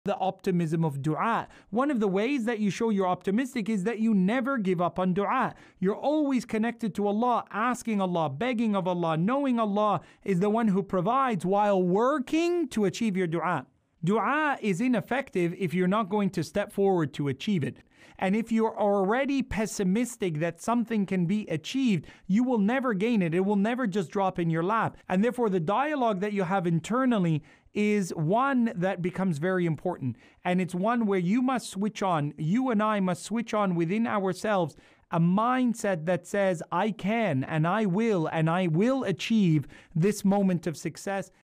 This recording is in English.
the optimism of dua. One of the ways that you show you're optimistic is that you never give up on dua. You're always connected to Allah, asking Allah, begging of Allah, knowing Allah is the one who provides while working to achieve your dua. Dua is ineffective if you're not going to step forward to achieve it. And if you're already pessimistic that something can be achieved, you will never gain it. It will never just drop in your lap. And therefore, the dialogue that you have internally is one that becomes very important. And it's one where you must switch on, you and I must switch on within ourselves a mindset that says, I can and I will achieve this moment of success.